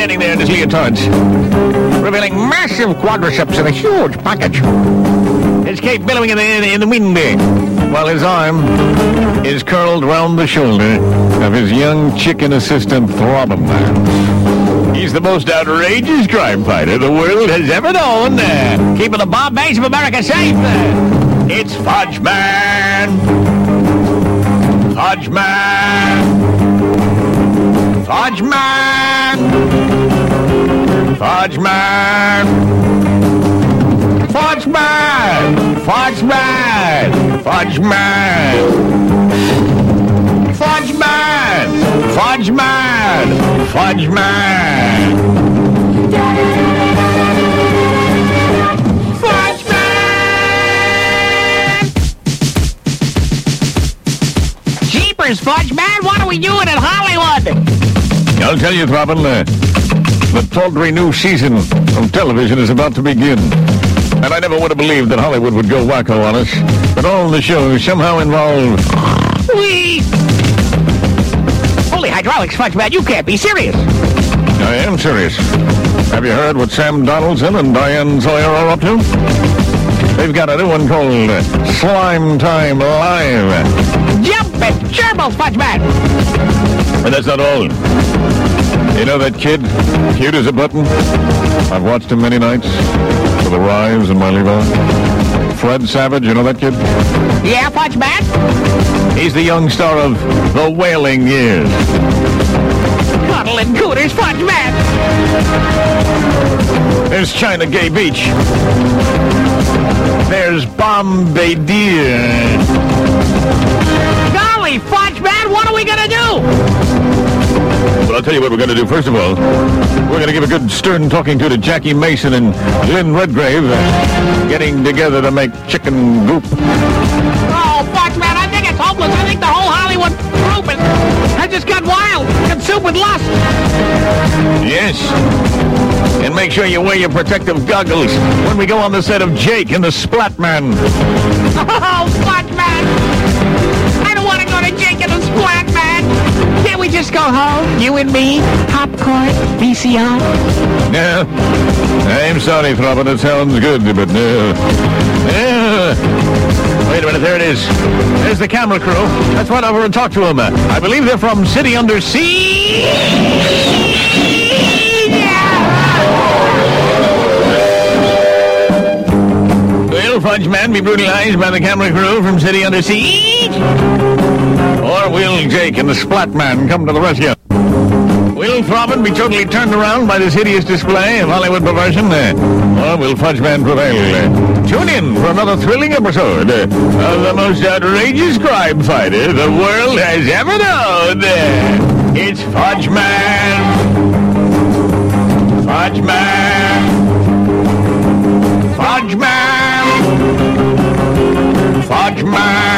standing there in his leotards, revealing massive quadriceps in a huge package. His cape billowing in the wind, while his arm is curled round the shoulder of his young chicken assistant throbbing. He's the most outrageous crime fighter the world has ever known, keeping the bomb base of America safe. It's Fudge Man. Fudge Man. Fudge Man. Fudge Man. Fudge Man. Fudge Man. Fudge Man. Fudge Man. Fudge Man. Fudge Man. Fudge Man. Jeepers, Fudge Man, what are we doing in Hollywood? I'll tell you, Throbbing, the tawdry new season of television is about to begin. And I never would have believed that Hollywood would go wacko on us. But all the shows somehow involve... Whee! Holy hydraulics, Fudge Man, you can't be serious. I am serious. Have you heard what Sam Donaldson and Diane Sawyer are up to? They've got a new one called Slime Time Live. Jump it, gerbil, Fudge Man! But that's not all. You know that kid, cute as a button? I've watched him many nights for the rise in my liver. Fred Savage, you know that kid? Yeah, Fudge Man? He's the young star of The Wailing Years. Cuddle and Cooters, Fudge Man! There's China Gay Beach. There's Bombay Deer. Golly, Fudge Man, what are we gonna do? Well, I'll tell you what we're going to do. First of all, we're going to give a good stern talking to Jackie Mason and Lynn Redgrave getting together to make chicken goop. Oh, Fudge Man, I think it's hopeless. I think the whole Hollywood group has just got wild, consumed with lust. Yes. And make sure you wear your protective goggles when we go on the set of Jake and the Splat Man. Oh, Fudge Man! I don't want to go to Jake and the Splat Man! Can't we just go home, you and me, popcorn, VCR? No. I'm sorry, Throbbing, it sounds good, but no. Wait a minute, there it is. There's the camera crew. Let's run over and talk to them. I believe they're from City Under Siege. Will Fudge Man be brutalized by the camera crew from City Under Siege? Or will Jake and the Splat Man come to the rescue? Will Throbbing be totally turned around by this hideous display of Hollywood perversion? Or will Fudge Man prevail? Tune in for another thrilling episode of the most outrageous crime fighter the world has ever known. It's Fudge Man. Fudge Man. Fudge Man. Fudge Man.